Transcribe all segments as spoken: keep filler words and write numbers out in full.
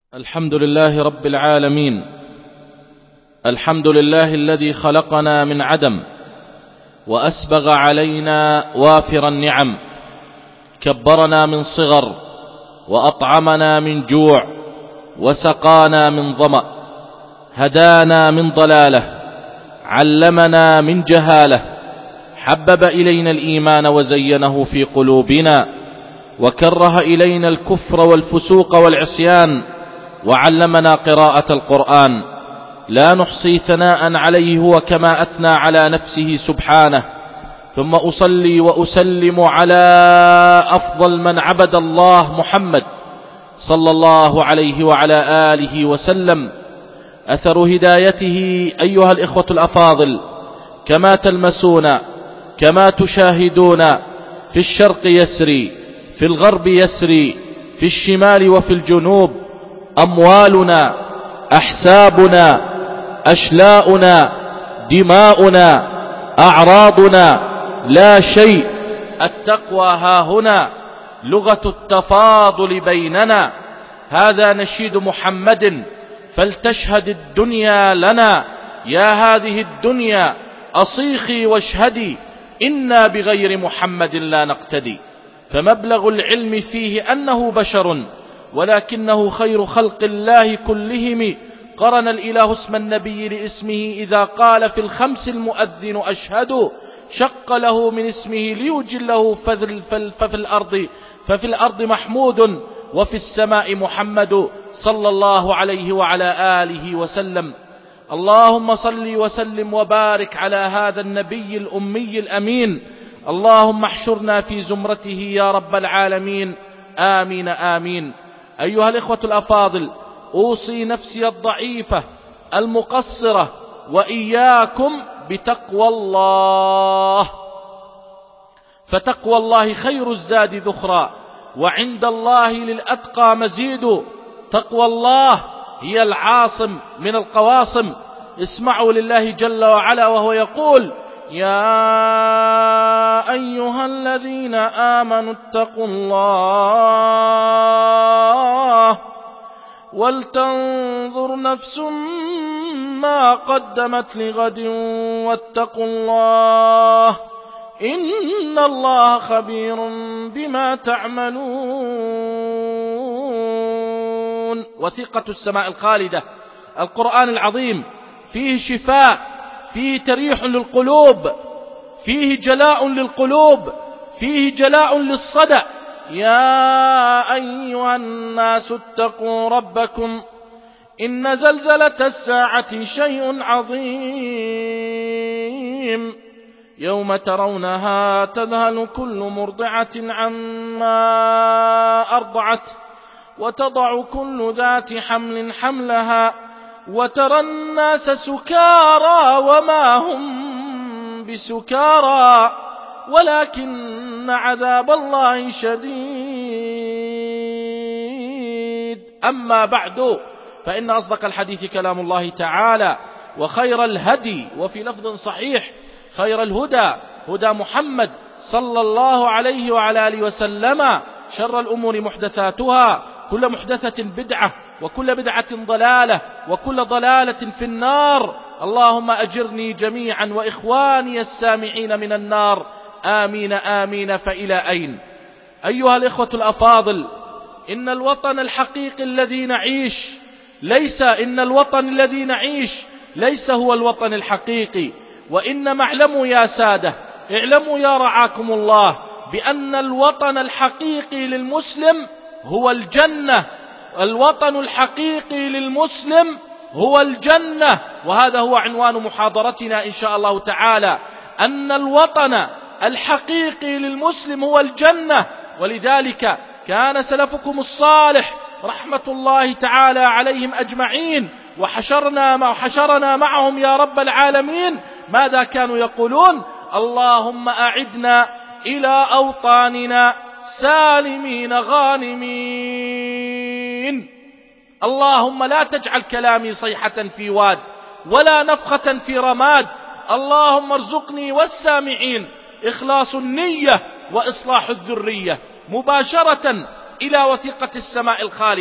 الحمد لله رب العالمين. الحمد لله الذي خلقنا من عدم وأسبغ علينا وافر النعم، كبرنا من صغر وأطعمنا من جوع وسقانا من ظمأ، هدانا من ضلاله، علمنا من جهاله، حبب إلينا الإيمان وزينه في قلوبنا، وكره إلينا الكفر والفسوق والعصيان، وعلمنا قراءة القرآن. لا نحصي ثناء عليه هو كما أثنى على نفسه سبحانه. ثم أصلي وأسلم على أفضل من عبد الله محمد صلى الله عليه وعلى آله وسلم. أثر هدايته أيها الإخوة الأفاضل كما تلمسون، كما تشاهدون، في الشرق يسري، في الغرب يسري، في الشمال وفي الجنوب. أموالنا، أحسابنا، أشلاؤنا، دماؤنا، أعراضنا، لا شيء. التقوى هاهنا، لغة التفاضل بيننا. هذا نشيد محمد فلتشهد الدنيا لنا. يا هذه الدنيا أصيخي واشهدي، إنا بغير محمد لا نقتدي. فمبلغ العلم فيه أنه بشر، ولكنه خير خلق الله كلهم. قرن الإله اسم النبي لاسمه إذا قال في الخمس المؤذن أشهد. شق له من اسمه ليجله، ففي الأرض, ففي الأرض محمود، وفي السماء محمد صلى الله عليه وعلى آله وسلم. اللهم صل وسلم وبارك على هذا النبي الأمي الأمين. اللهم احشرنا في زمرته يا رب العالمين، آمين آمين. أيها الإخوة الأفاضل، أوصي نفسي الضعيفة المقصرة وإياكم بتقوى الله، فتقوى الله خير الزاد ذخرا، وعند الله للأتقى مزيد. تقوى الله هي العاصم من القواصم. اسمعوا لله جل وعلا وهو يقول: يا أيها الذين آمنوا اتقوا الله ولتنظر نفس ما قدمت لغد واتقوا الله إن الله خبير بما تعملون. وثيقة السماء الخالدة، القرآن العظيم، فيه شفاء، فيه تريح للقلوب، فيه جلاء للقلوب، فيه جلاء للصدأ. يا أيها الناس اتقوا ربكم إن زلزلة الساعة شيء عظيم، يوم ترونها تذهل كل مرضعة عما أرضعت، وتضع كل ذات حمل حملها، وترى الناس سكارى وما هم بسكارى ولكن عذاب الله شديد. أما بعد، فإن أصدق الحديث كلام الله تعالى، وخير الهدي، وفي لفظ صحيح خير الهدى هدى محمد صلى الله عليه وعلى آله وسلم. شر الأمور محدثاتها، كل محدثة بدعة، وكل بدعة ضلالة، وكل ضلالة في النار. اللهم أجرني جميعا وإخواني السامعين من النار، آمين آمين. فإلى أين؟ أيها الإخوة الأفاضل، إن الوطن الحقيقي الذي نعيش ليس إن الوطن الذي نعيش ليس هو الوطن الحقيقي. وإنما اعلموا يا سادة، اعلموا يا رعاكم الله، بأن الوطن الحقيقي للمسلم هو الجنة. الوطن الحقيقي للمسلم هو الجنة. وهذا هو عنوان محاضرتنا إن شاء الله تعالى، أن الوطن الحقيقي للمسلم هو الجنة. ولذلك كان سلفكم الصالح رحمة الله تعالى عليهم أجمعين، وحشرنا, مع حشرنا معهم يا رب العالمين، ماذا كانوا يقولون؟ اللهم أعدنا إلى أوطاننا سالمين غانمين. اللهم لا تجعل كلامي صيحة في واد ولا نفخة في رماد. اللهم ارزقني والسامعين إخلاص النية وإصلاح الذرية. مباشرة إلى وثيقة السماء الخالدة،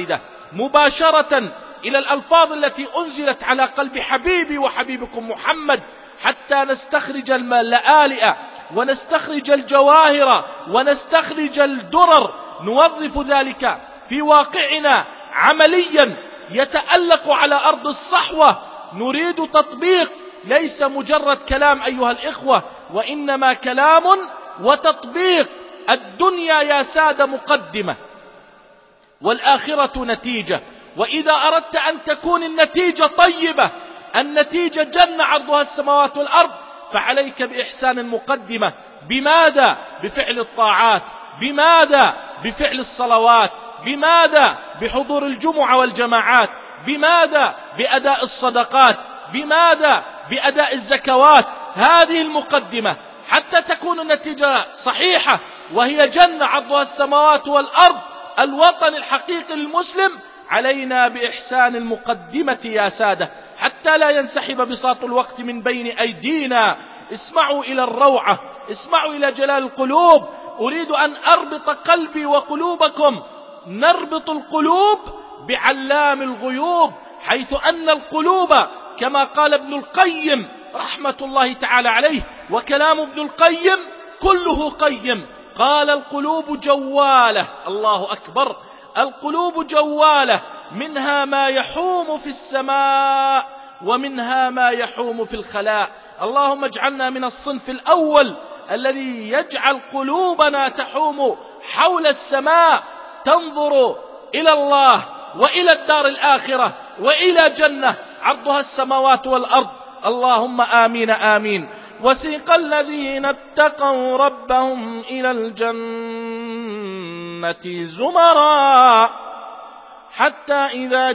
مباشرة إلى الألفاظ التي أنزلت على قلب حبيبي وحبيبكم محمد، حتى نستخرج اللآلئ ونستخرج الجواهر ونستخرج الدرر، نوظف ذلك في واقعنا عمليا يتألق على أرض الصحوة. نريد تطبيق، ليس مجرد كلام أيها الإخوة، وإنما كلام وتطبيق. الدنيا يا سادة مقدمة، والآخرة نتيجة، وإذا أردت أن تكون النتيجة طيبة، النتيجة جنة عرضها السماوات والأرض، فعليك بإحسان المقدمة. بماذا؟ بفعل الطاعات. بماذا؟ بفعل الصلوات. بماذا؟ بحضور الجمعة والجماعات. بماذا؟ بأداء الصدقات. بماذا؟ بأداء الزكوات. هذه المقدمة حتى تكون النتيجة صحيحة، وهي جنة عرضها السماوات والأرض، الوطن الحقيقي للمسلم. علينا بإحسان المقدمة يا سادة، حتى لا ينسحب بساط الوقت من بين أيدينا. اسمعوا إلى الروعة، اسمعوا إلى جلال القلوب. أريد أن أربط قلبي وقلوبكم، نربط القلوب بعلام الغيوب، حيث أن القلوب كما قال ابن القيم رحمة الله تعالى عليه، وكلام ابن القيم كله قيم، قال القلوب جوالة. الله أكبر. القلوب جوالة، منها ما يحوم في السماء ومنها ما يحوم في الخلاء. اللهم اجعلنا من الصنف الأول الذي يجعل قلوبنا تحوم حول السماء، تنظر إلى الله وإلى الدار الآخرة وإلى جنة عرضها السماوات والأرض. اللهم آمين آمين. وسيق الذين اتقوا ربهم إلى الجنة زمرا حتى إذا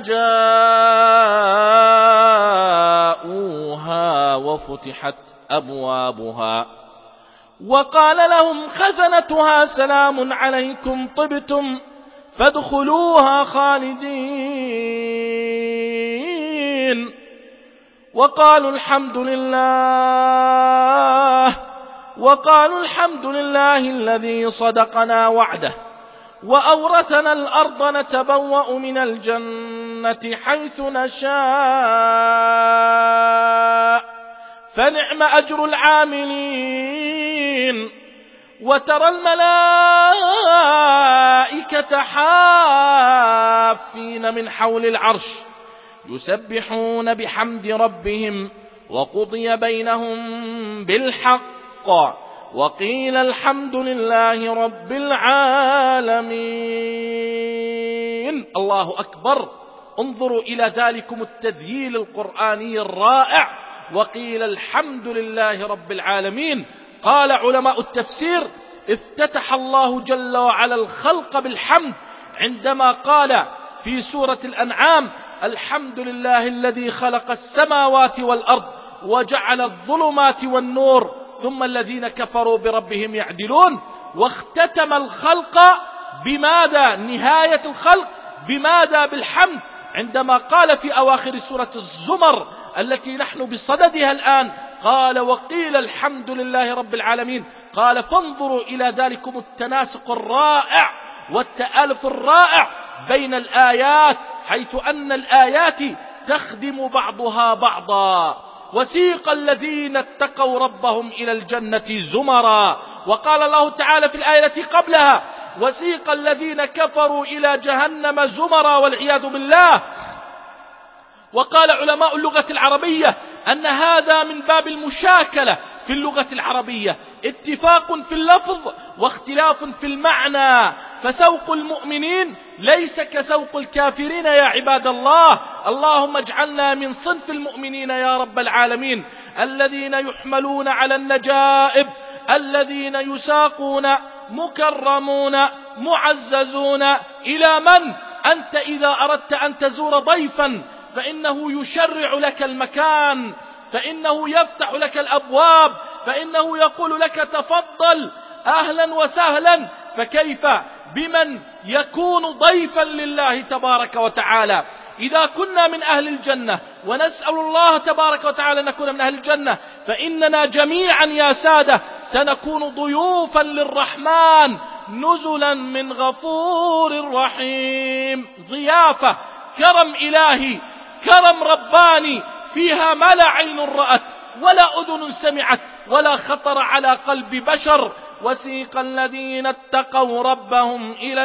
جاءوها وفتحت أبوابها وقال لهم خزنتها سلام عليكم طبتم فادخلوها خالدين وقالوا الحمد لله وقالوا الحمد لله الذي صدقنا وعده وأورثنا الأرض نتبوأ من الجنة حيث نشاء فنعم أجر العاملين. وترى الملائكة حافين من حول العرش يسبحون بحمد ربهم وقضي بينهم بالحق وقيل الحمد لله رب العالمين. الله أكبر. انظروا إلى ذلكم التذييل القرآني الرائع، وقيل الحمد لله رب العالمين. قال علماء التفسير افتتح الله جل وعلا الخلق بالحمد عندما قال في سورة الأنعام الحمد لله الذي خلق السماوات والأرض وجعل الظلمات والنور ثم الذين كفروا بربهم يعدلون. واختتم الخلق بماذا؟ نهاية الخلق بماذا؟ بالحمد، عندما قال في أواخر سورة الزمر التي نحن بصددها الآن قال وقيل الحمد لله رب العالمين. قال فانظروا إلى ذلكم التناسق الرائع والتآلف الرائع بين الآيات، حيث أن الآيات تخدم بعضها بعضا. وسيق الذين اتقوا ربهم إلى الجنة زمرا، وقال الله تعالى في الآية التي قبلها وسيق الذين كفروا إلى جهنم زمرا والعياذ بالله. وقال علماء اللغة العربية أن هذا من باب المشاكلة في اللغة العربية، اتفاق في اللفظ واختلاف في المعنى، فسوق المؤمنين ليس كسوق الكافرين يا عباد الله. اللهم اجعلنا من صنف المؤمنين يا رب العالمين الذين يحملون على النجائب، الذين يساقون مكرمون معززون. إلى من؟ أنت إذا أردت أن تزور ضيفا فإنه يشرع لك المكان، فإنه يفتح لك الأبواب، فإنه يقول لك تفضل أهلا وسهلا. فكيف بمن يكون ضيفا لله تبارك وتعالى؟ إذا كنا من أهل الجنة، ونسأل الله تبارك وتعالى أن نكون من أهل الجنة، فإننا جميعا يا سادة سنكون ضيوفا للرحمن نزلا من غفور رحيم. ضيافة، كرم إلهي، كرم رباني، فيها ما لا عين رأت ولا أذن سمعت ولا خطر على قلب بشر. وسيق الذين اتقوا ربهم إلى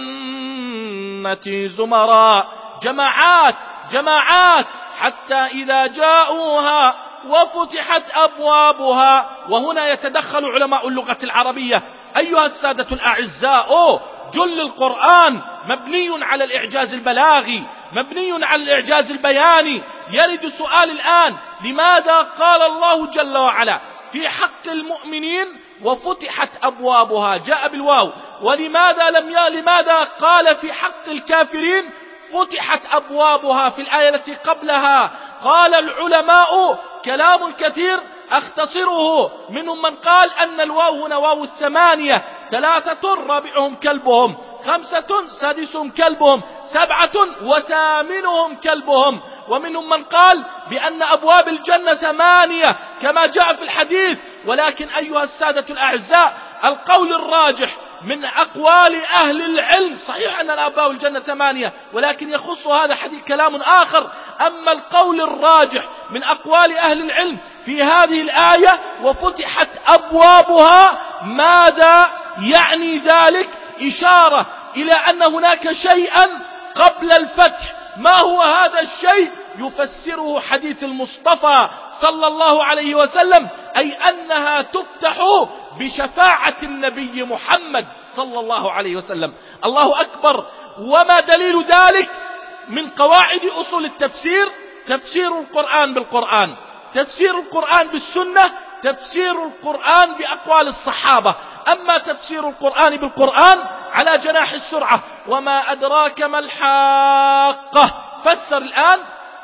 الجنة زمرا، جماعات جماعات، حتى إذا جاءوها وفتحت أبوابها. وهنا يتدخل علماء اللغة العربية. أيها السادة الأعزاء، جل القرآن مبني على الإعجاز البلاغي، مبني على الإعجاز البياني. يرد سؤال الآن: لماذا قال الله جل وعلا في حق المؤمنين وفتحت أبوابها، جاء بالواو، ولماذا لم ي... لماذا قال في حق الكافرين فتحت أبوابها في الآية التي قبلها؟ قال العلماء كلام كثير أختصره، منهم من قال أن الواو هنا واو الثمانية، ثلاثة رابعهم كلبهم، خمسة سادسهم كلبهم، سبعة وثامنهم كلبهم. ومنهم من قال بأن أبواب الجنة ثمانية كما جاء في الحديث. ولكن أيها السادة الأعزاء، القول الراجح من أقوال أهل العلم، صحيح أن أبواب الجنة ثمانية، ولكن يخص هذا حديث كلام آخر. أما القول الراجح من أقوال أهل العلم في هذه الآية وفتحت أبوابها، ماذا يعني ذلك؟ إشارة إلى أن هناك شيئا قبل الفتح. ما هو هذا الشيء؟ يفسره حديث المصطفى صلى الله عليه وسلم، أي أنها تفتح بشفاعة النبي محمد صلى الله عليه وسلم. الله أكبر. وما دليل ذلك؟ من قواعد أصول التفسير تفسير القرآن بالقرآن، تفسير القرآن بالسنة، تفسير القرآن بأقوال الصحابة. أما تفسير القرآن بالقرآن على جناح السرعة: وما أدراك ما الحاقة، فسر الآن: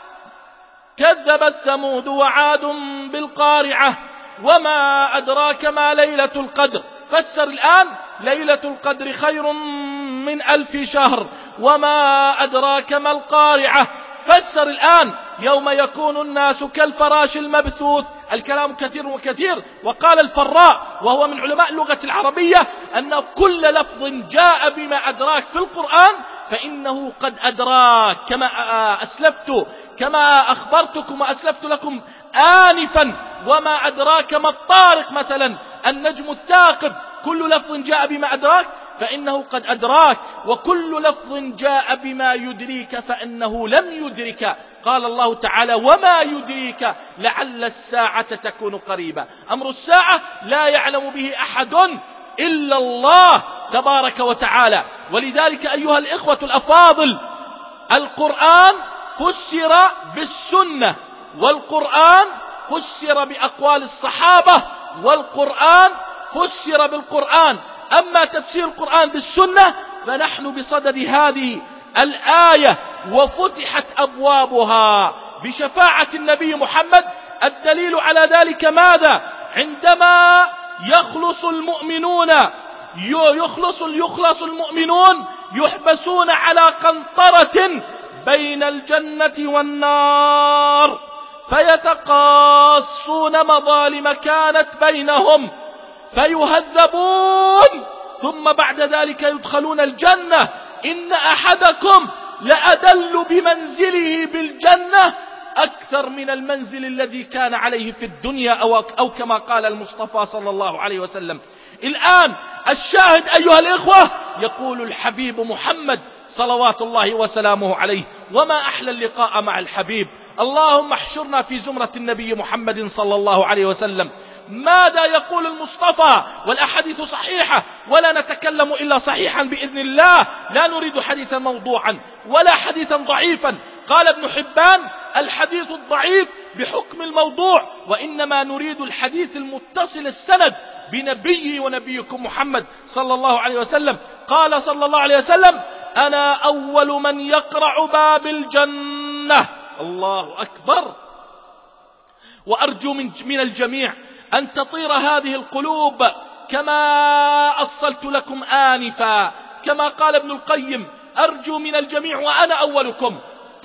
كذبت ثمود وعاد بالقارعة. وما أدراك ما ليلة القدر، فسر الآن: ليلة القدر خير من ألف شهر. وما أدراك ما القارعة، فسر الآن: يوم يكون الناس كالفراش المبثوث. الكلام كثير وكثير. وقال الفراء وهو من علماء اللغة العربية أن كل لفظ جاء بما أدراك في القرآن فإنه قد أدراك، كما أسلفت كما أخبرتكم وأسلفت لكم آنفا. وما أدراك ما الطارق مثلا، النجم الثاقب، كل لفظ جاء بما أدراك فإنه قد أدراك، وكل لفظ جاء بما يدريك فإنه لم يدرك. قال الله تعالى: وما يدريك لعل الساعة تكون قريبا. أمر الساعة لا يعلم به أحد إلا الله تبارك وتعالى. ولذلك أيها الإخوة الأفاضل، القرآن فسر بالسنة، والقرآن فسر بأقوال الصحابة، والقرآن فسر بالقرآن. أما تفسير القرآن بالسنة فنحن بصدد هذه الآية: وفتحت أبوابها بشفاعة النبي محمد. الدليل على ذلك ماذا؟ عندما يخلص المؤمنون يخلص يخلص المؤمنون يحبسون على قنطرة بين الجنة والنار، فيتقاصون مظالم كانت بينهم فيهذبون، ثم بعد ذلك يدخلون الجنة. إن أحدكم لأدل بمنزله بالجنة أكثر من المنزل الذي كان عليه في الدنيا، أو, أو كما قال المصطفى صلى الله عليه وسلم. الآن الشاهد أيها الإخوة، يقول الحبيب محمد صلوات الله وسلامه عليه: وما أحلى اللقاء مع الحبيب. اللهم احشرنا في زمرة النبي محمد صلى الله عليه وسلم. ماذا يقول المصطفى؟ والأحاديث صحيحة، ولا نتكلم إلا صحيحا بإذن الله، لا نريد حديثا موضوعا ولا حديثا ضعيفا. قال ابن حبان: الحديث الضعيف بحكم الموضوع، وإنما نريد الحديث المتصل السند بنبي ونبيكم محمد صلى الله عليه وسلم. قال صلى الله عليه وسلم: أنا أول من يقرع باب الجنة. الله أكبر. وأرجو من, من الجميع أن تطير هذه القلوب كما أصلت لكم آنفا، كما قال ابن القيم: أرجو من الجميع وأنا أولكم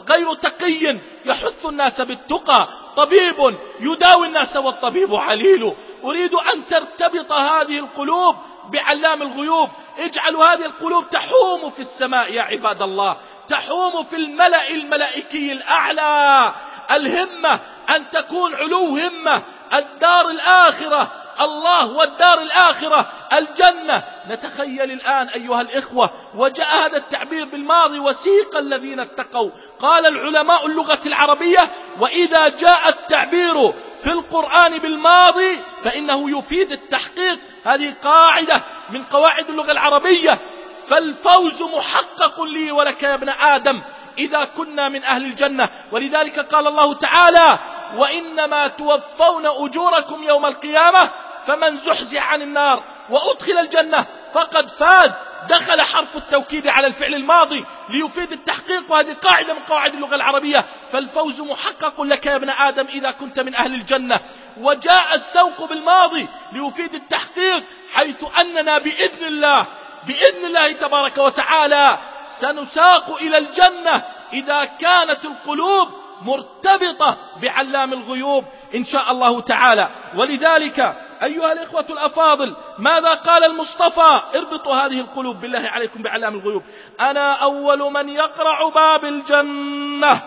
غير تقي يحث الناس بالتقى، طبيب يداوي الناس والطبيب عليل. أريد أن ترتبط هذه القلوب بعلام الغيوب. اجعلوا هذه القلوب تحوم في السماء يا عباد الله، تحوم في الملأ الملائكي الأعلى. الهمة أن تكون علو همة، الدار الآخرة الله والدار الآخرة الجنة. نتخيل الآن أيها الإخوة، وجاء هذا التعبير بالماضي، وسيق الذين اتقوا. قال العلماء اللغة العربية: وإذا جاء التعبير في القرآن بالماضي فإنه يفيد التحقيق. هذه قاعدة من قواعد اللغة العربية. فالفوز محقق لي ولك يا ابن آدم إذا كنا من أهل الجنة. ولذلك قال الله تعالى: وإنما توفون أجوركم يوم القيامة فمن زحزح عن النار وأدخل الجنة فقد فاز. دخل حرف التوكيد على الفعل الماضي ليفيد التحقيق، وهذه قاعدة من قواعد اللغة العربية. فالفوز محقق لك يا ابن آدم إذا كنت من أهل الجنة. وجاء السوق بالماضي ليفيد التحقيق، حيث أننا بإذن الله بإذن الله تبارك وتعالى سنساق إلى الجنة إذا كانت القلوب مرتبطة بعلام الغيوب إن شاء الله تعالى. ولذلك أيها الإخوة الأفاضل، ماذا قال المصطفى؟ اربطوا هذه القلوب بالله عليكم بعلام الغيوب. أنا أول من يقرع باب الجنة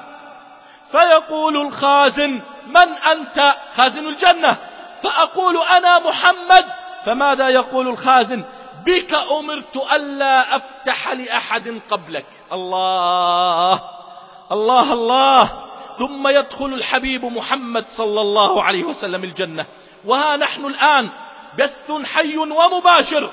فيقول الخازن: من أنت؟ خازن الجنة. فأقول: أنا محمد. فماذا يقول الخازن؟ بك أمرت ألا أفتح لأحد قبلك. الله الله الله. ثم يدخل الحبيب محمد صلى الله عليه وسلم الجنة. وها نحن الآن بث حي ومباشر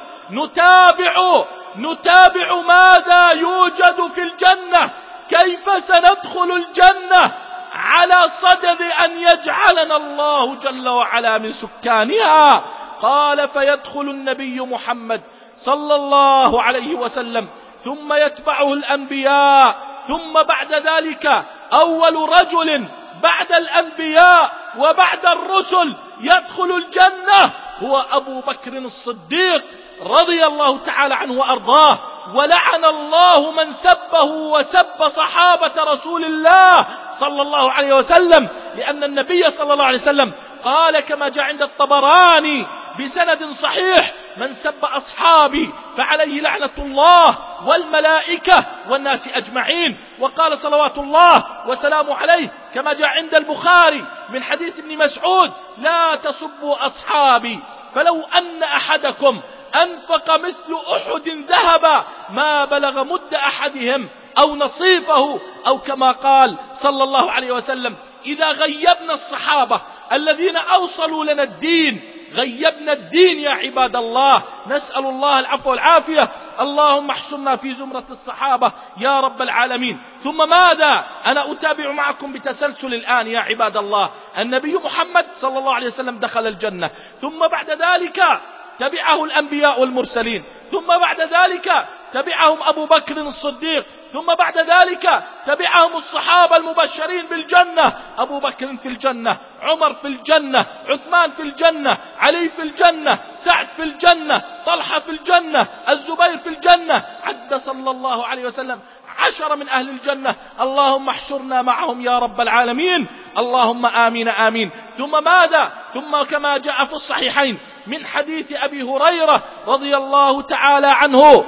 نتابع نتابع ماذا يوجد في الجنة، كيف سندخل الجنة على صدد أن يجعلنا الله جل وعلا من سكانها. قال: فيدخل النبي محمد صلى الله عليه وسلم، ثم يتبعه الأنبياء، ثم بعد ذلك أول رجل بعد الأنبياء وبعد الرسل يدخل الجنة هو أبو بكر الصديق رضي الله تعالى عنه وأرضاه. ولعن الله من سبه وسب صحابة رسول الله صلى الله عليه وسلم، لأن النبي صلى الله عليه وسلم قال كما جاء عند الطبراني بسند صحيح: من سب أصحابي فعليه لعنة الله والملائكة والناس أجمعين. وقال صلوات الله وسلامه عليه كما جاء عند البخاري من حديث ابن مسعود: لا تسبوا أصحابي فلو أن أحدكم أنفق مثل أحد ذهبا ما بلغ مد أحدهم أو نصيفه، أو كما قال صلى الله عليه وسلم: إذا غيبنا الصحابة الذين أوصلوا لنا الدين غيبنا الدين يا عباد الله. نسأل الله العفو والعافية. اللهم احشرنا في زمرة الصحابة يا رب العالمين. ثم ماذا؟ أنا أتابع معكم بتسلسل الآن يا عباد الله. النبي محمد صلى الله عليه وسلم دخل الجنة، ثم بعد ذلك تبعه الأنبياء والمرسلين، ثم بعد ذلك تبعهم أبو بكر الصديق، ثم بعد ذلك تبعهم الصحابة المبشرين بالجنة: أبو بكر في الجنة، عمر في الجنة، عثمان في الجنة، علي في الجنة، سعد في الجنة، طلحة في الجنة، الزبير في الجنة. عد صلى الله عليه وسلم عشر من أهل الجنة. اللهم احشرنا معهم يا رب العالمين. اللهم آمين آمين. ثم ماذا؟ ثم كما جاء في الصحيحين من حديث أبي هريرة رضي الله تعالى عنه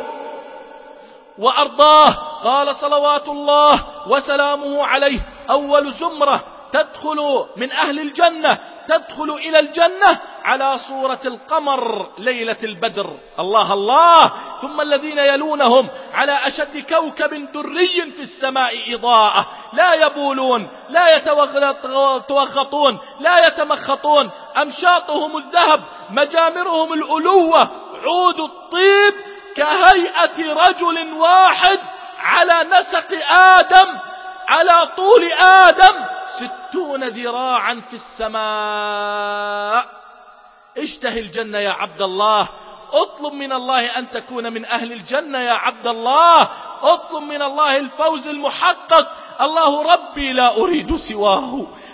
وأرضاه، قال صلوات الله وسلامه عليه: أول زمرة تدخل من أهل الجنة تدخل إلى الجنة على صورة القمر ليلة البدر. الله الله. ثم الذين يلونهم على أشد كوكب دري في السماء إضاءة، لا يبولون، لا يتوغطون، لا يتمخطون، أمشاطهم الذهب، مجامرهم الألوة، عود الطيب، كهيئة رجل واحد على نسق آدم، على طول آدم ستون ذراعا في السماء. اشتهي الجنة يا عبد الله، اطلب من الله أن تكون من أهل الجنة يا عبد الله، اطلب من الله الفوز المحقق. الله ربي لا أريد سواه،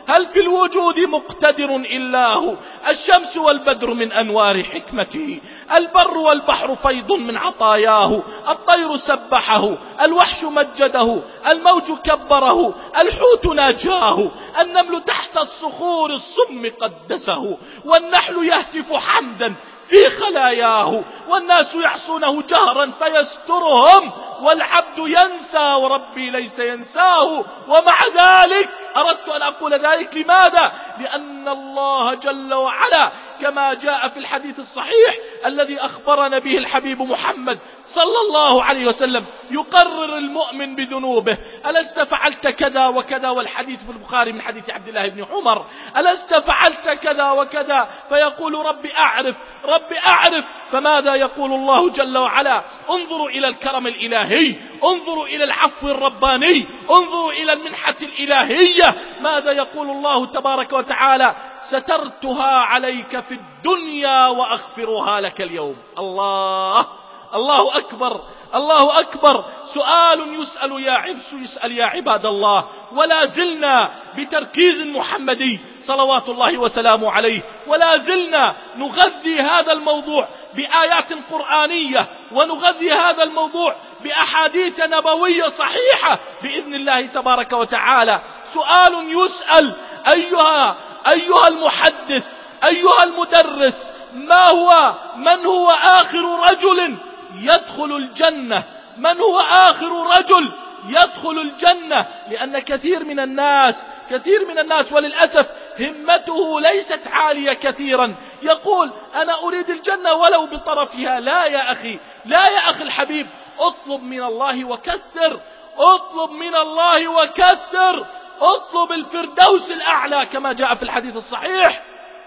هل في الوجود مقتدر إلا هو؟ الشمس والبدر من أنوار حكمته، البر والبحر فيض من عطاياه، الطير سبحه، الوحش مجده، الموج كبره، الحوت ناجاه، النمل تحت الصخور الصم قدسه، والنحل يهتف حمدا في خلاياه، والناس يعصونه جهرا فيسترهم، والعبد ينسى وربي ليس ينساه. ومع ذلك أردت أن أقول ذلك لماذا؟ لأن الله جل وعلا كما جاء في الحديث الصحيح الذي أخبرنا به الحبيب محمد صلى الله عليه وسلم يقرر المؤمن بذنوبه: ألست فعلت كذا وكذا؟ والحديث في البخاري من حديث عبد الله بن عمر: ألست فعلت كذا وكذا؟ فيقول رب أعرف رب أعرف. فماذا يقول الله جل وعلا؟ انظروا إلى الكرم الإلهي، انظروا إلى العفو الرباني، انظروا إلى المنحة الإلهية. ماذا يقول الله تبارك وتعالى؟ سترتها عليك في الدنيا وأغفرها لك اليوم. الله الله أكبر الله أكبر. سؤال يسأل يا عبس يسأل يا عباد الله، ولا زلنا بتركيز محمدي صلوات الله وسلامه عليه، ولا زلنا نغذي هذا الموضوع بآيات قرآنية، ونغذي هذا الموضوع بأحاديث نبوية صحيحة بإذن الله تبارك وتعالى. سؤال يسأل: أيها أيها المحدث، أيها المدرس، ما هو من هو آخر رجل يدخل الجنة؟ من هو آخر رجل يدخل الجنة؟ لأن كثير من الناس كثير من الناس وللأسف همته ليست عالية كثيرا، يقول: أنا أريد الجنة ولو بطرفها. لا يا أخي، لا يا أخي الحبيب، اطلب من الله وكثر، اطلب من الله وكثر، اطلب الفردوس الأعلى كما جاء في الحديث الصحيح: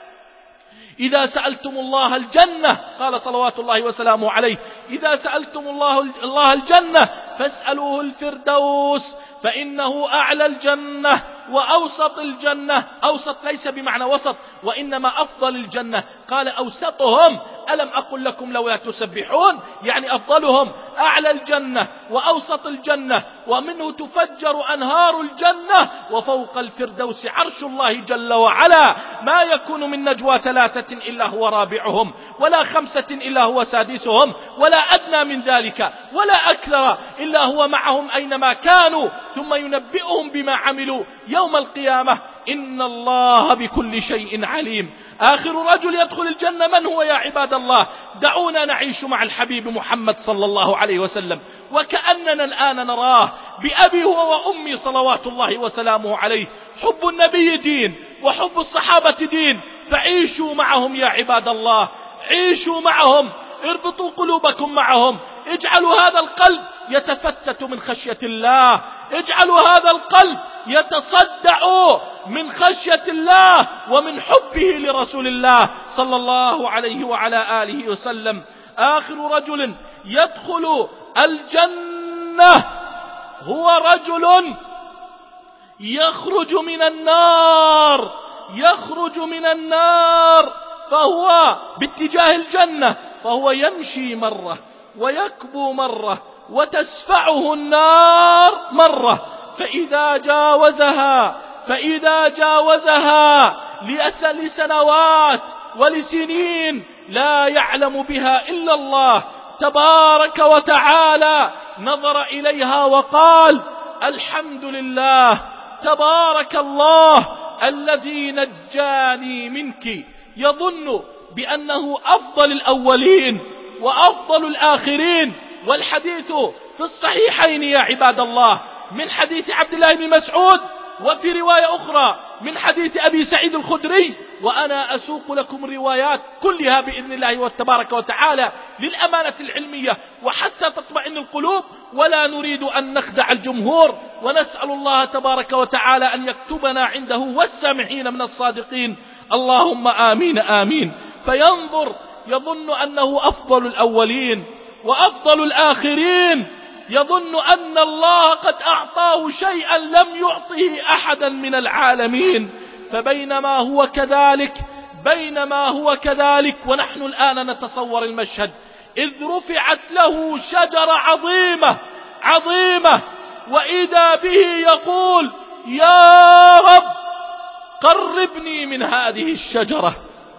إذا سألتم الله الجنة، قال صلوات الله وسلامه عليه: إذا سألتم الله الله الجنة فاسألوه الفردوس، فإنه أعلى الجنة وأوسط الجنة. أوسط ليس بمعنى وسط، وإنما أفضل الجنة. قال: أوسطهم، ألم أقل لكم لولا تسبحون؟ يعني أفضلهم، أعلى الجنة وأوسط الجنة، ومنه تفجر أنهار الجنة، وفوق الفردوس عرش الله جل وعلا. ما يكون من نجوى ثلاثة إلا هو رابعهم، ولا خمسة إلا هو سادسهم، ولا أدنى من ذلك ولا أكثر إلا هو معهم أينما كانوا، ثم ينبئهم بما عملوا يوم القيامة. إن الله بكل شيء عليم. آخر رجل يدخل الجنة من هو يا عباد الله؟ دعونا نعيش مع الحبيب محمد صلى الله عليه وسلم وكأننا الآن نراه بأبي هو وأمي صلوات الله وسلامه عليه. حب النبي دين، وحب الصحابة دين، فعيشوا معهم يا عباد الله، عيشوا معهم، اربطوا قلوبكم معهم، اجعلوا هذا القلب يتفتت من خشية الله، اجعلوا هذا القلب يتصدع من خشية الله ومن حبه لرسول الله صلى الله عليه وعلى آله وسلم. آخر رجل يدخل الجنة هو رجل يخرج من النار، يخرج من النار فهو باتجاه الجنة، فهو يمشي مرة ويكبو مرة وتسفعه النار مرة، فإذا جاوزها فإذا جاوزها لسنوات ولسنين لا يعلم بها إلا الله تبارك وتعالى، نظر إليها وقال: الحمد لله، تبارك الله الذي نجاني منك. يظن بأنه أفضل الأولين وأفضل الآخرين. والحديث في الصحيحين يا عباد الله من حديث عبد الله بن مسعود، وفي رواية أخرى من حديث أبي سعيد الخدري. وأنا أسوق لكم روايات كلها بإذن الله تبارك وتعالى للأمانة العلمية وحتى تطمئن القلوب، ولا نريد أن نخدع الجمهور، ونسأل الله تبارك وتعالى أن يكتبنا عنده والسامعين من الصادقين. اللهم آمين آمين. فينظر يظن أنه أفضل الأولين وأفضل الآخرين، يظن أن الله قد أعطاه شيئا لم يعطه أحدا من العالمين. فبينما هو كذلك بينما هو كذلك ونحن الآن نتصور المشهد، إذ رفعت له شجرة عظيمة عظيمة، وإذا به يقول: يا رب قربني من هذه الشجرة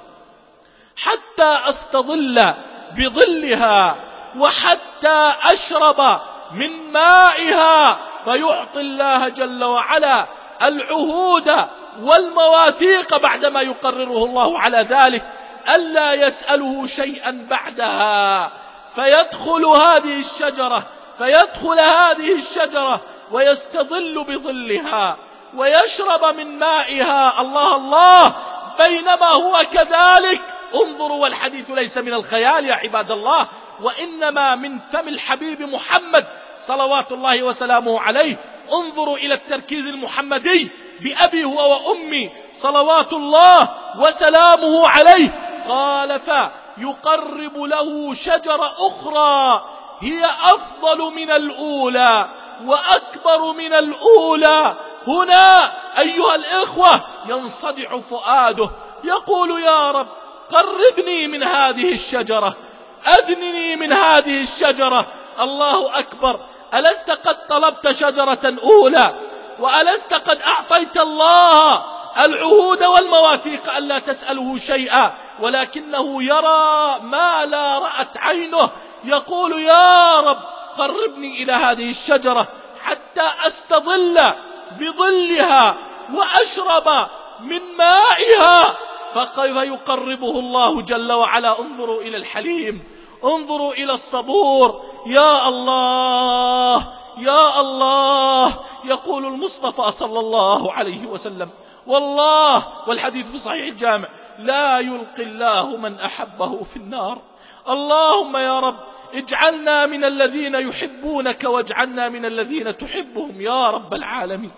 حتى أستظل بظلها وحتى أشرب من مائها، فيعطي الله جل وعلا العهود والمواثيق بعدما يقرره الله على ذلك ألا يسأله شيئا بعدها، فيدخل هذه الشجرة فيدخل هذه الشجرة ويستظل بظلها ويشرب من مائها. الله الله، بينما هو كذلك انظروا، والحديث ليس من الخيال يا عباد الله، وإنما من فم الحبيب محمد صلوات الله وسلامه عليه. انظروا إلى التركيز المحمدي بأبي هو وأمي صلوات الله وسلامه عليه. قال فيقرب له شجرة أخرى هي أفضل من الأولى وأكبر من الأولى. هنا أيها الإخوة ينصدع فؤاده، يقول يا رب قربني من هذه الشجرة، أدنني من هذه الشجرة. الله أكبر، ألست قد طلبت شجرة أولى؟ وألست قد أعطيت الله العهود والمواثيق ألا تسأله شيئا؟ ولكنه يرى ما لا رأت عينه، يقول يا رب قربني إلى هذه الشجرة حتى أستظل بظلها وأشرب من مائها، فكيف يقربه الله جل وعلا. انظروا إلى الحليم، انظروا إلى الصبور. يا الله يا الله، يقول المصطفى صلى الله عليه وسلم والله، والحديث في صحيح الجامع، لا يلقي الله من أحبه في النار. اللهم يا رب اجعلنا من الذين يحبونك واجعلنا من الذين تحبهم يا رب العالمين.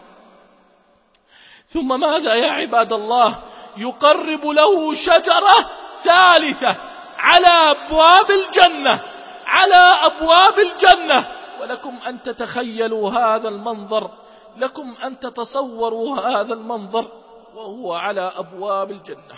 ثم ماذا يا عباد الله؟ يقرب له شجرة ثالثة على أبواب الجنة، على أبواب الجنة. ولكم أن تتخيلوا هذا المنظر، لكم أن تتصوروا هذا المنظر وهو على أبواب الجنة.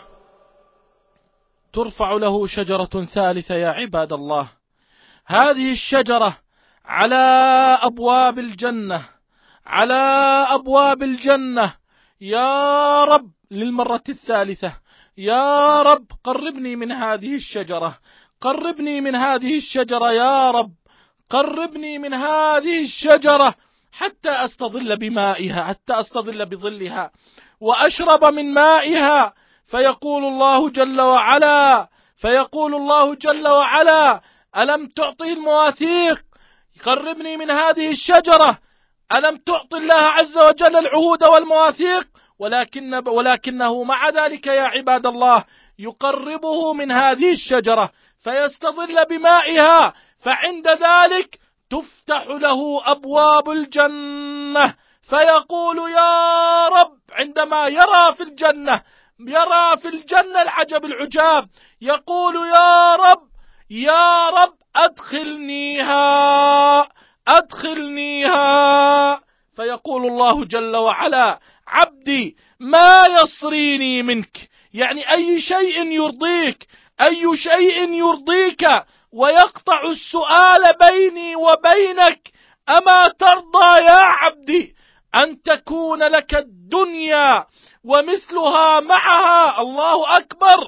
ترفع له شجرة ثالثة يا عباد الله، هذه الشجرة على أبواب الجنة، على أبواب الجنة. يا رب للمرة الثالثة، يا رب قربني من هذه الشجرة، قربني من هذه الشجرة يا رب، قربني من هذه الشجرة حتى أستظل بمائها، حتى أستظل بظلها وأشرب من مائها. فيقول الله جل وعلا فيقول الله جل وعلا ألم تعطه المواثيق؟ قربني من هذه الشجرة. ألم تعطي الله عز وجل العهود والمواثيق؟ ولكن ولكنه مع ذلك يا عباد الله يقربه من هذه الشجرة فيستظل بمائها، فعند ذلك تفتح له أبواب الجنة، فيقول يا رب، عندما يرى في الجنة يرى في الجنة العجب العجاب، يقول يا رب يا رب أدخلنيها أدخلنيها. فيقول الله جل وعلا عبدي ما يصريني منك، يعني أي شيء يرضيك، أي شيء يرضيك، ويقطع السؤال بيني وبينك. أما ترضى يا عبدي أن تكون لك الدنيا ومثلها معها؟ الله أكبر.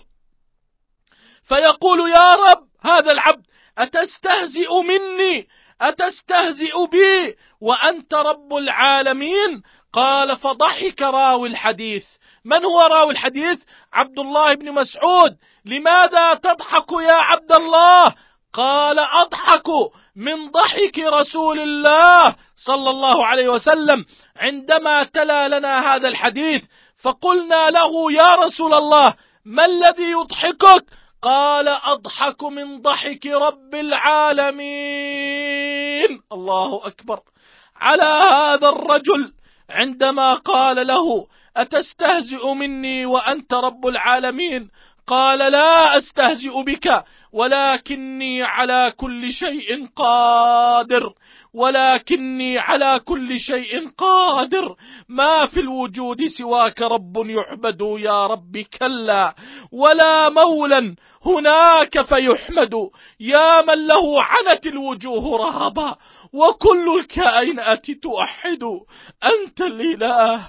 فيقول يا رب هذا العبد أتستهزئ مني، أتستهزئ بي وأنت رب العالمين؟ قال فضحك راوي الحديث. من هو راوي الحديث؟ عبد الله بن مسعود. لماذا تضحك يا عبد الله؟ قال أضحك من ضحك رسول الله صلى الله عليه وسلم عندما تلا لنا هذا الحديث. فقلنا له يا رسول الله ما الذي يضحكك؟ قال أضحك من ضحك رب العالمين. الله أكبر على هذا الرجل عندما قال له أتستهزئ مني وأنت رب العالمين؟ قال لا أستهزئ بك ولكني على كل شيء قادر، ولكني على كل شيء قادر، ما في الوجود سواك رب يعبد يا رب كلا، ولا مولا هناك فيحمد، يا من له عنت الوجوه رهبا وكل الكائنات توحد. أنت الإله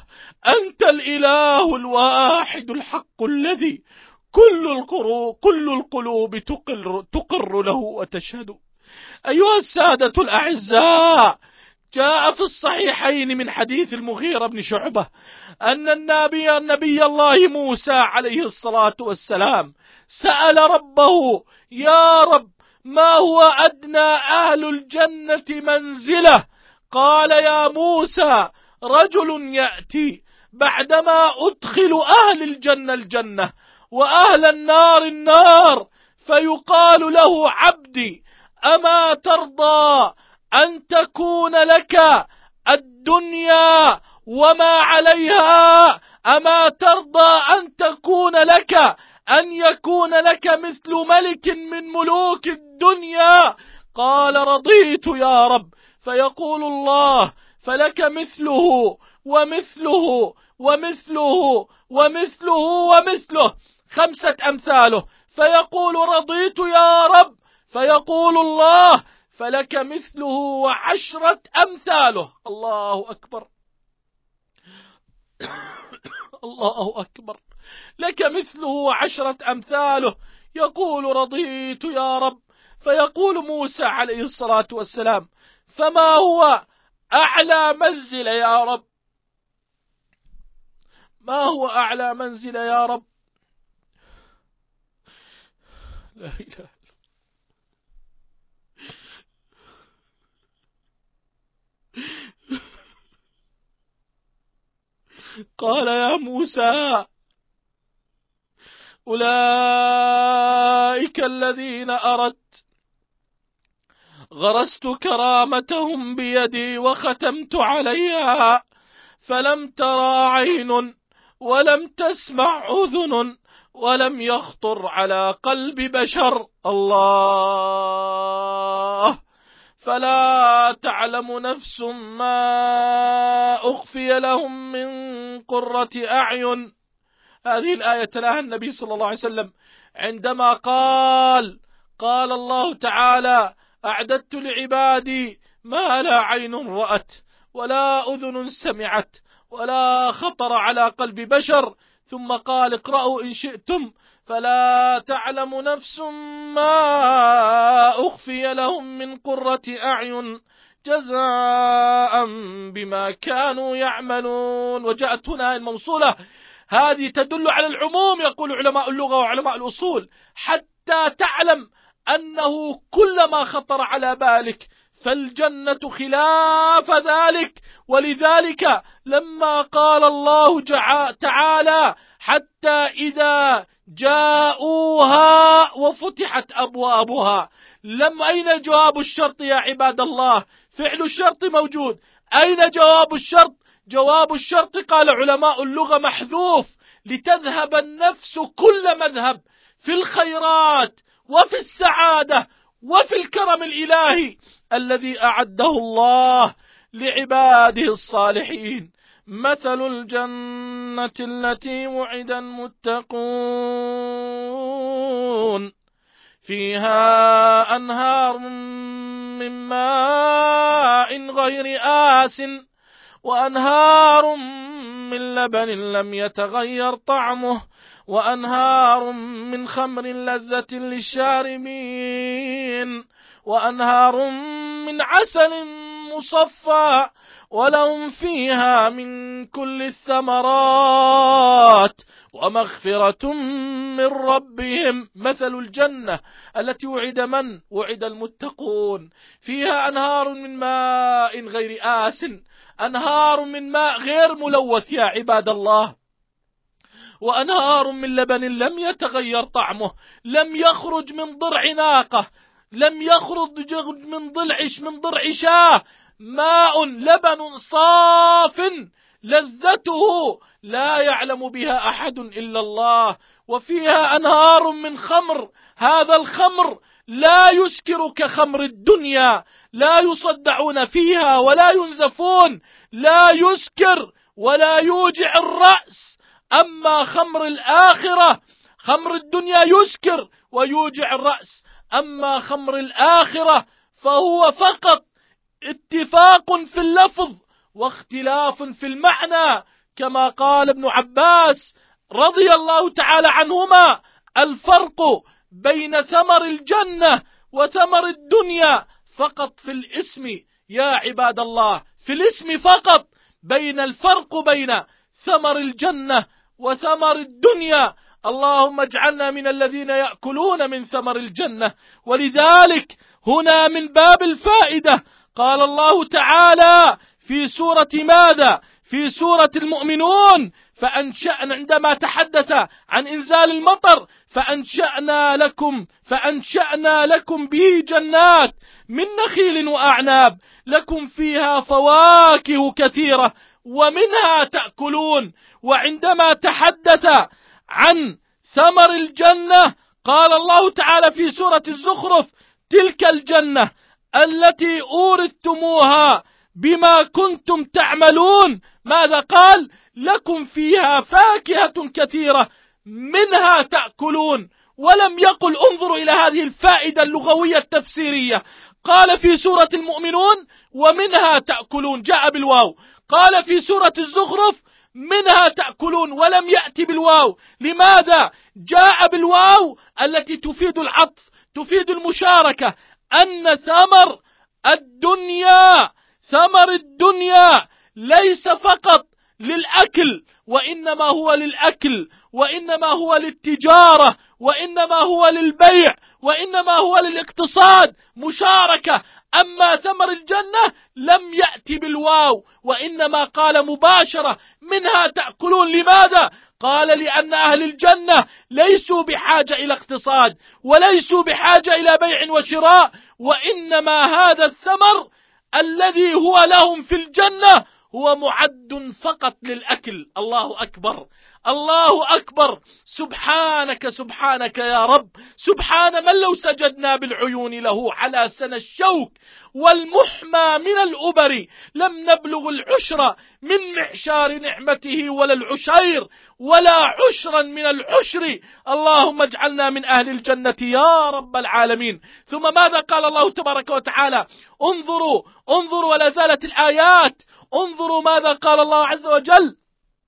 أنت الإله الواحد الحق الذي كل القلوب, كل القلوب تقر, تقر له وتشهد. أيها السادة الأعزاء، جاء في الصحيحين من حديث المغيرة بن شعبة أن النبي, النبي الله موسى عليه الصلاة والسلام سأل ربه: يا رب، ما هو أدنى أهل الجنة منزله؟ قال: يا موسى، رجل يأتي بعدما أدخل أهل الجنة الجنة وأهل النار النار، فيقال له: عبدي، أما ترضى أن تكون لك الدنيا وما عليها؟ أما ترضى أن تكون لك أن يكون لك مثل ملك من ملوك الدنيا؟ قال: رضيت يا رب. فيقول الله: فلك مثله ومثله ومثله ومثله ومثله، خمسة أمثاله. فيقول: رضيت يا رب. فيقول الله: فلك مثله وعشرة أمثاله. الله أكبر، الله أكبر، لك مثله وعشرة أمثاله. يقول: رضيت يا رب. فيقول موسى عليه الصلاة والسلام: فما هو أعلى منزل يا رب؟ ما هو أعلى منزل يا رب؟ لا إله. قال: يا موسى، أولئك الذين أردت غرست كرامتهم بيدي وختمت عليها، فلم ترى عين ولم تسمع أذن ولم يخطر على قلب بشر. الله. فلا تعلم نفس ما أخفي لهم من قرة أعين. هذه الآية تلاها النبي صلى الله عليه وسلم عندما قال قال الله تعالى: أعددت لعبادي ما لا عين رأت ولا أذن سمعت ولا خطر على قلب بشر. ثم قال: اقرأوا إن شئتم: فلا تعلم نفس ما أخفي لهم من قرة أعين جزاء بما كانوا يعملون. وجاءت هنا الموصولة، هذه تدل على العموم، يقول علماء اللغة وعلماء الأصول، حتى تعلم أنه كلما خطر على بالك فالجنة خلاف ذلك. ولذلك لما قال الله تعالى: حتى إذا جاءوها وفتحت أبوابها، لم أين جواب الشرط يا عباد الله؟ فعل الشرط موجود، أين جواب الشرط؟ جواب الشرط قال علماء اللغة محذوف، لتذهب النفس كل مذهب في الخيرات وفي السعادة وفي الكرم الإلهي الذي أعده الله لعباده الصالحين. مثل الجنة التي وعد المتقون فيها أنهار من ماء غير آس وأنهار من لبن لم يتغير طعمه وأنهار من خمر لذة للشاربين وأنهار من عسل مصفى ولهم فيها من كل الثمرات ومغفرة من ربهم. مثل الجنة التي وعد من؟ وعد المتقون، فيها أنهار من ماء غير آس، أنهار من ماء غير ملوث يا عباد الله، وأنهار من لبن لم يتغير طعمه، لم يخرج من ضرع ناقة، لم يخرج من ضلعش من ضرع شاه، ماء لبن صاف لذته لا يعلم بها أحد إلا الله. وفيها أنهار من خمر، هذا الخمر لا يسكر كخمر الدنيا، لا يصدعون فيها ولا ينزفون، لا يسكر ولا يوجع الرأس. أما خمر الآخرة، خمر الدنيا يسكر ويوجع الرأس، أما خمر الآخرة فهو فقط اتفاق في اللفظ واختلاف في المعنى. كما قال ابن عباس رضي الله تعالى عنهما: الفرق بين ثمر الجنة وثمر الدنيا فقط في الاسم يا عباد الله، في الاسم فقط، بين الفرق بين ثمر الجنة وثمر الدنيا. اللهم اجعلنا من الذين يأكلون من ثمر الجنة. ولذلك هنا من باب الفائدة قال الله تعالى في سورة ماذا؟ في سورة المؤمنون: فأنشأنا، عندما تحدث عن إنزال المطر: فأنشأنا لكم فأنشأنا لكم به جنات من نخيل وأعناب لكم فيها فواكه كثيرة ومنها تأكلون. وعندما تحدث عن ثمر الجنة قال الله تعالى في سورة الزخرف: تلك الجنة التي أورثتموها بما كنتم تعملون. ماذا قال؟ لكم فيها فاكهة كثيرة منها تأكلون. ولم يقل، انظروا إلى هذه الفائدة اللغوية التفسيرية، قال في سورة المؤمنون ومنها تأكلون، جاء بالواو. قال في سورة الزخرف منها تأكلون ولم يأتي بالواو. لماذا جاء بالواو التي تفيد العطف، تفيد المشاركة؟ أن ثمر الدنيا ثمر الدنيا ليس فقط للأكل، وإنما هو للأكل، وإنما هو للتجارة، وإنما هو للبيع، وإنما هو للاقتصاد، مشاركة. أما ثمر الجنة لم يأتي بالواو، وإنما قال مباشرة: منها تأكلون. لماذا؟ قال: لأن أهل الجنة ليسوا بحاجة إلى اقتصاد، وليسوا بحاجة إلى بيع وشراء، وإنما هذا الثمر الذي هو لهم في الجنة هو معد فقط للأكل. الله أكبر، الله أكبر. سبحانك سبحانك يا رب، سبحان من لو سجدنا بالعيون له على سنى الشوك والمحمى من الأبر لم نبلغ العشر من معشار نعمته ولا العشير ولا عشرا من العشر. اللهم اجعلنا من أهل الجنة يا رب العالمين. ثم ماذا قال الله تبارك وتعالى؟ انظروا انظروا ولا زالت الآيات. انظروا ماذا قال الله عز وجل: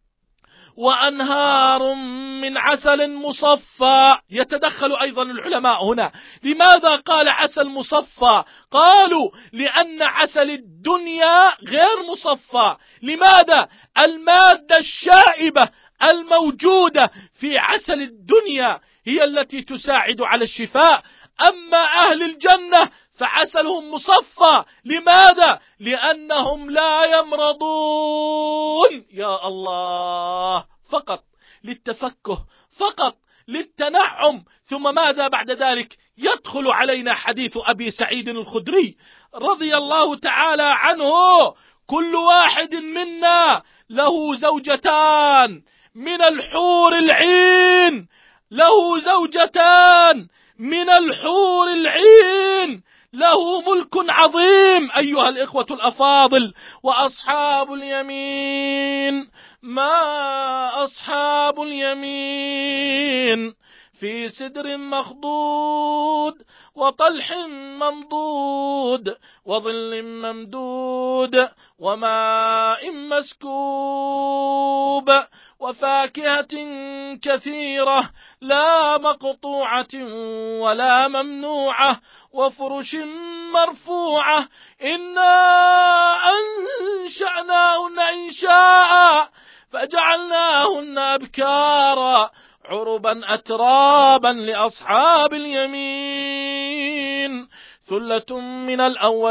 وأنهار من عسل مصفى. يتدخل أيضا العلماء هنا. لماذا قال عسل مصفى؟ قالوا لأن عسل الدنيا غير مصفى. لماذا؟ المادة الشائبة الموجودة في عسل الدنيا هي التي تساعد على الشفاء. أما أهل الجنة فعسلهم مصفى. لماذا؟ لأنهم لا يمرضون. يا الله، فقط للتفكه، فقط للتنعم. ثم ماذا بعد ذلك؟ يدخل علينا حديث أبي سعيد الخدري رضي الله تعالى عنه: كل واحد منا له زوجتان من الحور العين، له زوجتان من الحور العين، له ملك عظيم. أيها الإخوة الأفاضل، وأصحاب اليمين ما أصحاب اليمين؟ في سدر مخضود وطلح منضود وظل ممدود وماء مسكوب وفاكهة كثيرة لا مقطوعة ولا ممنوعة وفرش مرفوعة. إنا أنشأناهن إنشاء فجعلناهن أبكارا عربا أترابا لأصحاب اليمين. ثلة من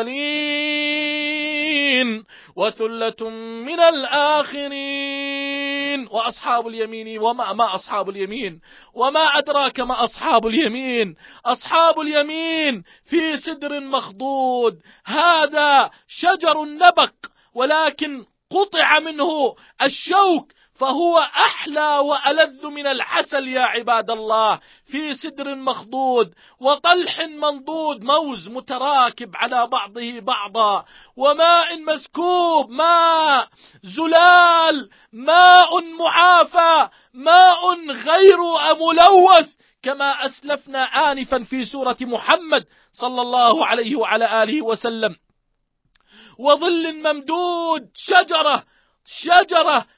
الأولين وثلة من الآخرين. وأصحاب اليمين وما ما أصحاب اليمين وما أدراك ما أصحاب اليمين؟ أصحاب اليمين في سدر مخضود. هذا شجر النبق ولكن قطع منه الشوك، فهو أحلى وألذ من العسل يا عباد الله. في سدر مخضود وطلح منضود، موز متراكب على بعضه بعضا، وماء مسكوب، ماء زلال، ماء معافى، ماء غير ملوث كما أسلفنا آنفا في سورة محمد صلى الله عليه وعلى آله وسلم. وظل ممدود، شجرة شجرة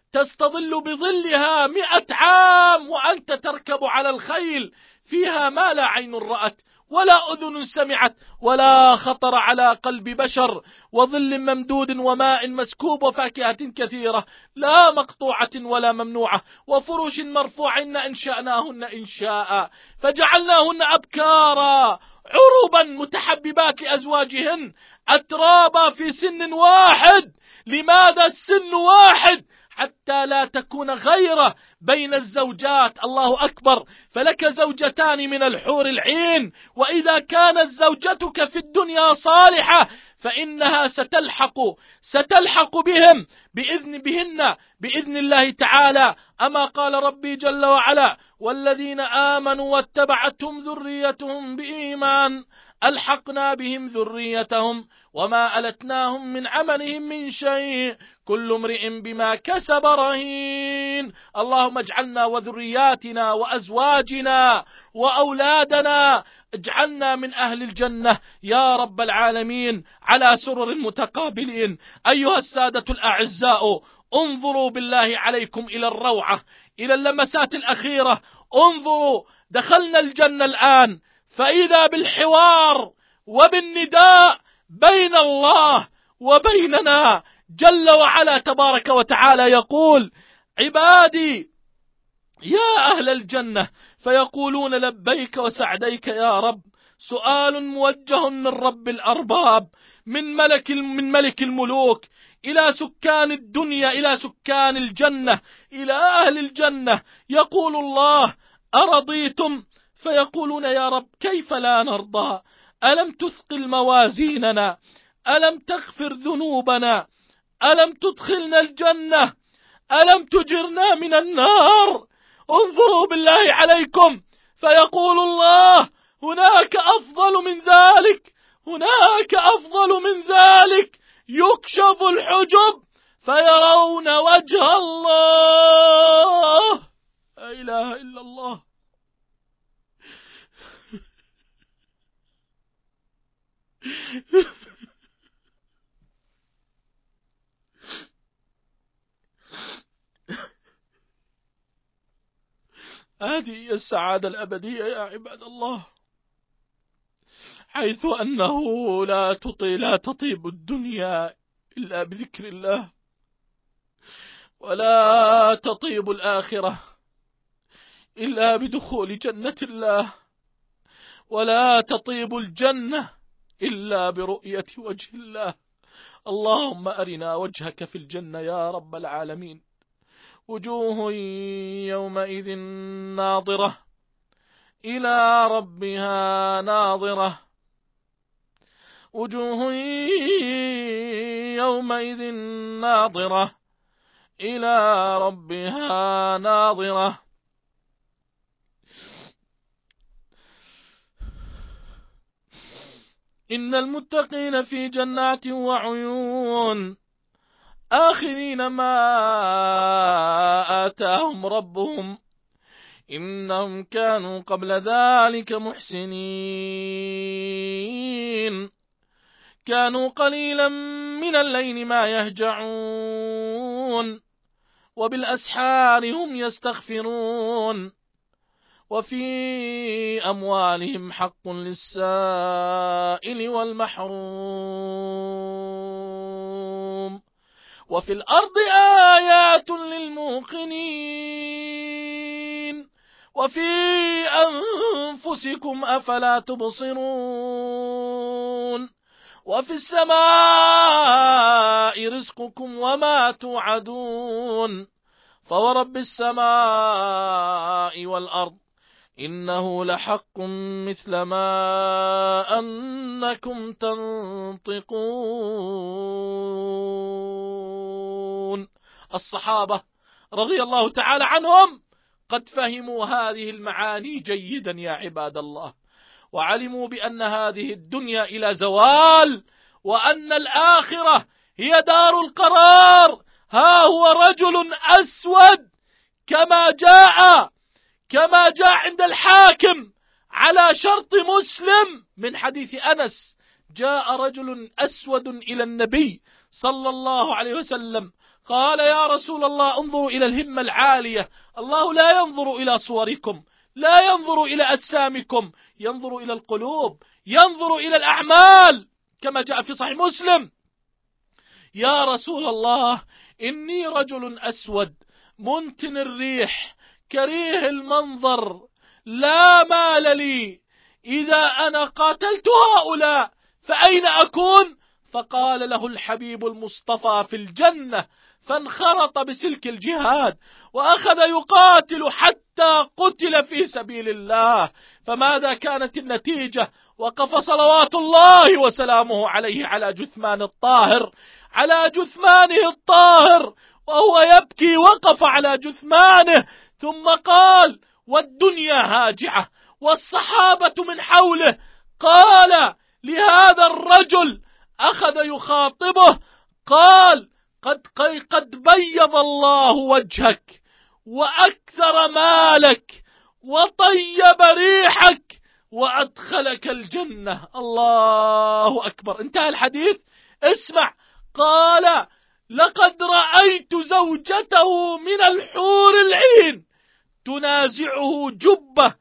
تستظل بظلها مئة عام وأنت تركب على الخيل فيها ما لا عين رأت ولا أذن سمعت ولا خطر على قلب بشر، وظل ممدود وماء مسكوب وفاكهة كثيرة لا مقطوعة ولا ممنوعة وفرش مرفوع إن أنشأناهن إنشاء فجعلناهن أبكارا عربا متحببات لأزواجهن أترابا في سن واحد. لماذا السن واحد؟ حتى لا تكون غيرة بين الزوجات. الله أكبر. فلك زوجتان من الحور العين، وإذا كانت زوجتك في الدنيا صالحة فإنها ستلحق ستلحق بهم بإذن بهن بإذن الله تعالى. أما قال ربي جل وعلا: والذين آمنوا واتبعتهم ذريتهم بإيمان ألحقنا بهم ذريتهم وما ألتناهم من عملهم من شيء كل امرئ بما كسب رهين. اللهم اجعلنا وذرياتنا وأزواجنا وأولادنا اجعلنا من أهل الجنة يا رب العالمين على سرر متقابلين. أيها السادة الأعزاء، انظروا بالله عليكم إلى الروعة، إلى اللمسات الأخيرة. انظروا، دخلنا الجنة الآن، فإذا بالحوار وبالنداء بين الله وبيننا جل وعلا تبارك وتعالى. يقول: عبادي يا أهل الجنة، فيقولون: لبيك وسعديك يا رب. سؤال موجه من رب الأرباب، من ملك من ملك الملوك إلى سكان الدنيا، إلى سكان الجنة، إلى أهل الجنة. يقول الله: أرضيتم؟ فيقولون: يا رب كيف لا نرضى؟ ألم تثقل موازيننا؟ ألم تغفر ذنوبنا؟ ألم تدخلنا الجنة؟ ألم تجرنا من النار؟ انظروا بالله عليكم. فيقول الله: هناك أفضل من ذلك، هناك أفضل من ذلك. يكشف الحجب فيرون وجه الله. لا إله إلا الله. هذه السعادة الأبدية يا عباد الله، حيث أنه لا تطيب لا تطيب الدنيا إلا بذكر الله، ولا تطيب الآخرة إلا بدخول جنة الله، ولا تطيب الجنة إلا برؤية وجه الله. اللهم أرنا وجهك في الجنة يا رب العالمين. وجوه يومئذ ناظرة إلى ربها ناظرة، وجوه يومئذ ناظرة إلى ربها ناظرة. إن المتقين في جنات وعيون آخذين ما آتاهم ربهم إنهم كانوا قبل ذلك محسنين، كانوا قليلا من الليل ما يهجعون وبالأسحار هم يستغفرون، وفي أموالهم حق للسائل والمحروم، وفي الأرض آيات للموقنين، وفي أنفسكم أفلا تبصرون، وفي السماء رزقكم وما توعدون، فورب السماء والأرض إنه لحق مثل ما أنكم تنطقون. الصحابة رضي الله تعالى عنهم قد فهموا هذه المعاني جيدا يا عباد الله، وعلموا بأن هذه الدنيا إلى زوال، وأن الآخرة هي دار القرار. ها هو رجل أسود كما جاء كما جاء عند الحاكم على شرط مسلم من حديث أنس، جاء رجل أسود إلى النبي صلى الله عليه وسلم قال يا رسول الله انظروا إلى الهمة العالية، الله لا ينظر إلى صوركم، لا ينظر إلى أجسامكم، ينظر إلى القلوب، ينظر إلى الأعمال، كما جاء في صحيح مسلم: يا رسول الله إني رجل أسود منتن الريح كريه المنظر لا مال لي، إذا أنا قاتلت هؤلاء فأين أكون؟ فقال له الحبيب المصطفى: في الجنة. فانخرط بسلك الجهاد وأخذ يقاتل حتى قتل في سبيل الله. فماذا كانت النتيجة؟ وقف صلوات الله وسلامه عليه على جثمان الطاهر، على جثمانه الطاهر وهو يبكي، وقف على جثمانه ثم قال: والدنيا هاجعة والصحابة من حوله. قال لهذا الرجل، أخذ يخاطبه، قال: قد, قد بيض الله وجهك وأكثر مالك وطيب ريحك وأدخلك الجنة. الله أكبر. انتهى الحديث. اسمع، قال: لقد رأيت زوجته من الحور العين تنازعه جبة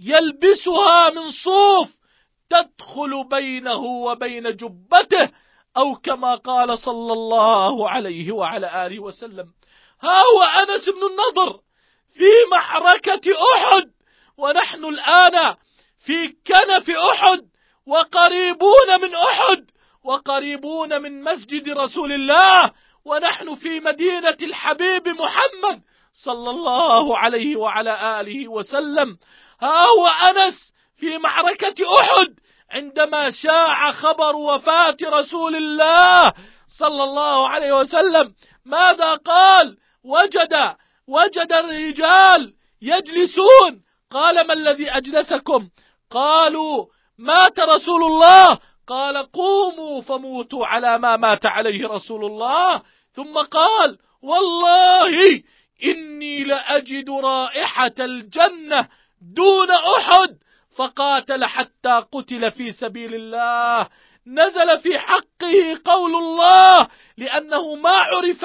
يلبسها من صوف تدخل بينه وبين جبته، أو كما قال صلى الله عليه وعلى آله وسلم. ها هو أنس بن النضر في معركة أحد، ونحن الآن في كنف أحد وقريبون من أحد وقريبون من مسجد رسول الله، ونحن في مدينة الحبيب محمد صلى الله عليه وعلى آله وسلم. ها هو أنس في معركة أحد عندما شاع خبر وفاة رسول الله صلى الله عليه وسلم، ماذا قال؟ وجد وجد الرجال يجلسون. قال: ما الذي أجلسكم؟ قالوا: مات رسول الله. قال: قوموا فموتوا على ما مات عليه رسول الله. ثم قال: والله إني لأجد رائحة الجنة دون أحد. فقاتل حتى قتل في سبيل الله. نزل في حقه قول الله، لأنه ما عرف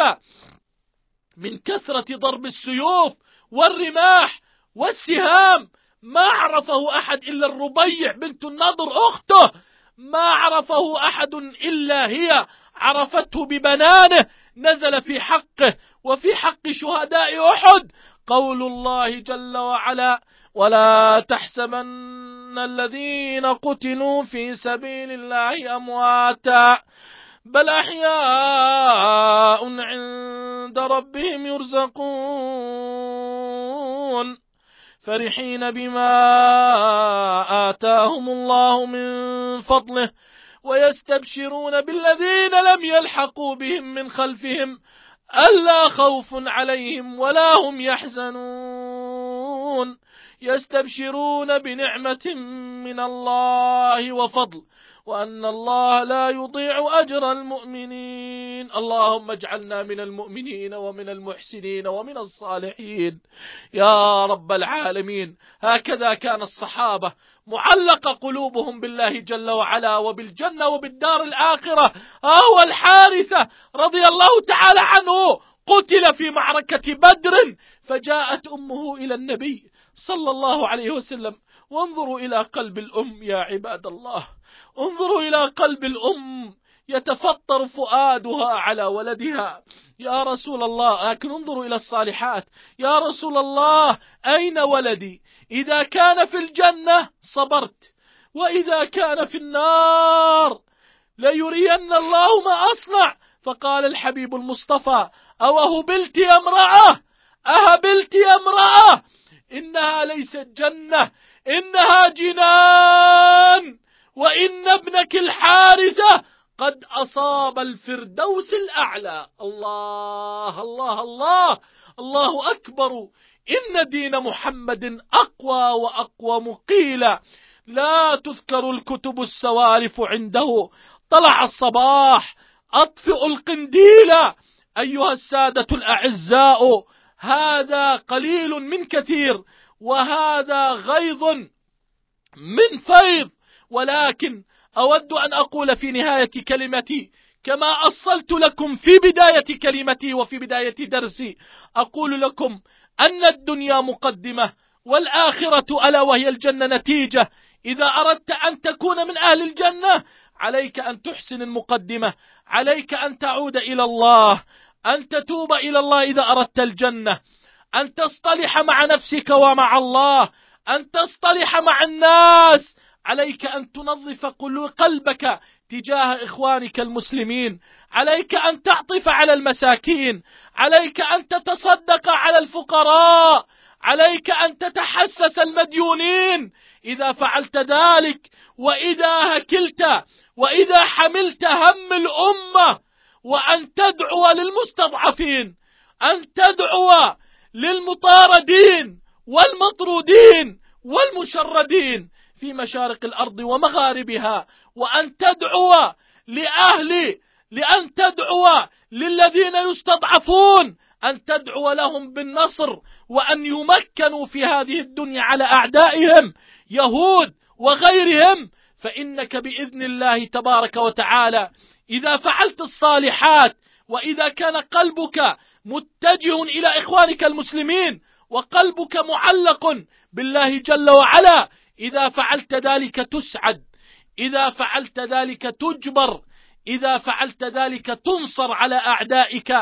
من كثرة ضرب السيوف والرماح والسهام، ما عرفه أحد إلا الربيع بنت النضر أخته، ما عرفه أحد إلا هي، عرفته ببنانه. نزل في حقه وفي حق شهداء أحد قول الله جل وعلا: ولا تحسبن الذين قتلوا في سبيل الله أمواتا بل أحياء عند ربهم يرزقون فرحين بما آتاهم الله من فضله ويستبشرون بالذين لم يلحقوا بهم من خلفهم ألا خوف عليهم ولا هم يحزنون يستبشرون بنعمة من الله وفضل وأن الله لا يضيع أجر المؤمنين. اللهم اجعلنا من المؤمنين ومن المحسنين ومن الصالحين يا رب العالمين. هكذا كان الصحابة، معلق قلوبهم بالله جل وعلا وبالجنة وبالدار الآخرة. هو الحارثة رضي الله تعالى عنه قتل في معركة بدر، فجاءت أمه إلى النبي صلى الله عليه وسلم. وانظروا إلى قلب الأم يا عباد الله، انظروا إلى قلب الأم يتفطر فؤادها على ولدها. يا رسول الله، لكن انظروا إلى الصالحات. يا رسول الله أين ولدي؟ إذا كان في الجنة صبرت، وإذا كان في النار ليرين الله ما أصنع. فقال الحبيب المصطفى: أوهبلت يا امرأة، أهبلت يا امرأة، إنها ليست جنة، إنها جنان، وإن ابنك الحارثة قد أصاب الفردوس الأعلى. الله الله الله الله أكبر. إن دين محمد أقوى وأقوى مقيلا، لا تذكر الكتب السوالف عنده. طلع الصباح، أطفئوا القنديل أيها السادة الأعزاء. هذا قليل من كثير، وهذا غيظ من فيض. ولكن أود أن أقول في نهاية كلمتي كما أصلت لكم في بداية كلمتي وفي بداية درسي، أقول لكم أن الدنيا مقدمة والآخرة ألا وهي الجنة نتيجة. إذا أردت أن تكون من أهل الجنة عليك أن تحسن المقدمة، عليك أن تعود إلى الله، أن تتوب إلى الله إذا أردت الجنة، أن تصطلح مع نفسك ومع الله، أن تصطلح مع الناس. عليك أن تنظف قلبك تجاه إخوانك المسلمين، عليك أن تعطف على المساكين، عليك أن تتصدق على الفقراء، عليك أن تتحسس المديونين. إذا فعلت ذلك وإذا هكلت وإذا حملت هم الأمة، وأن تدعو للمستضعفين، أن تدعو للمطاردين والمطرودين والمشردين في مشارق الأرض ومغاربها، وأن تدعو لأهل لأن تدعو للذين يستضعفون، أن تدعو لهم بالنصر، وأن يمكنوا في هذه الدنيا على أعدائهم يهود وغيرهم. فإنك بإذن الله تبارك وتعالى إذا فعلت الصالحات، وإذا كان قلبك متجه إلى إخوانك المسلمين وقلبك معلق بالله جل وعلا، إذا فعلت ذلك تسعد، إذا فعلت ذلك تجبر، إذا فعلت ذلك تنصر على أعدائك.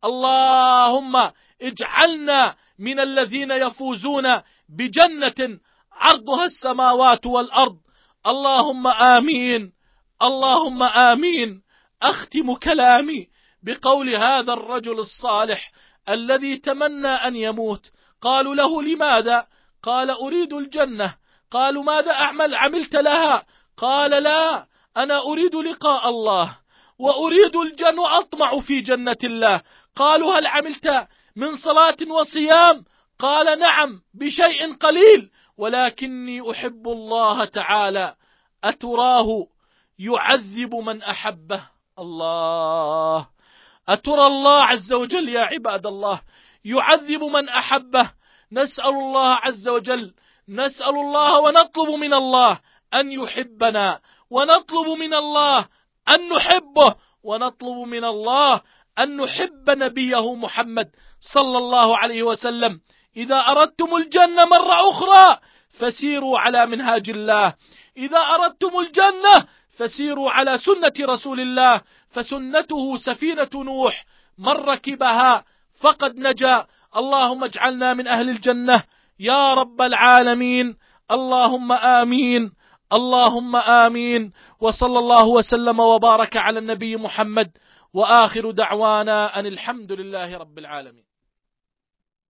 اللهم اجعلنا من الذين يفوزون بجنة عرضها السماوات والأرض. اللهم آمين، اللهم آمين. أختم كلامي بقول هذا الرجل الصالح الذي تمنى أن يموت. قالوا له لماذا؟ قال أريد الجنة. قالوا ماذا أعمل عملت لها؟ قال لا، أنا أريد لقاء الله وأريد الجنة وأطمع في جنة الله. قالوا هل عملت من صلاة وصيام؟ قال نعم بشيء قليل، ولكني أحب الله تعالى. أتراه يعذب من أحبه؟ الله، أترى الله عز وجل يا عباد الله يعذب من أحبه؟ نسأل الله عز وجل، نسأل الله ونطلب من الله أن يحبنا، ونطلب من الله أن نحبه، ونطلب من الله أن نحب نبيه محمد صلى الله عليه وسلم. إذا أردتم الجنة مرة أخرى فسيروا على منهاج الله، إذا أردتم الجنة فسيروا على سنة رسول الله، فسنته سفينة نوح، من ركبها فقد نجا. اللهم اجعلنا من أهل الجنة يا رب العالمين. اللهم آمين، اللهم آمين. وصلى الله وسلم وبارك على النبي محمد، وآخر دعوانا أن الحمد لله رب العالمين.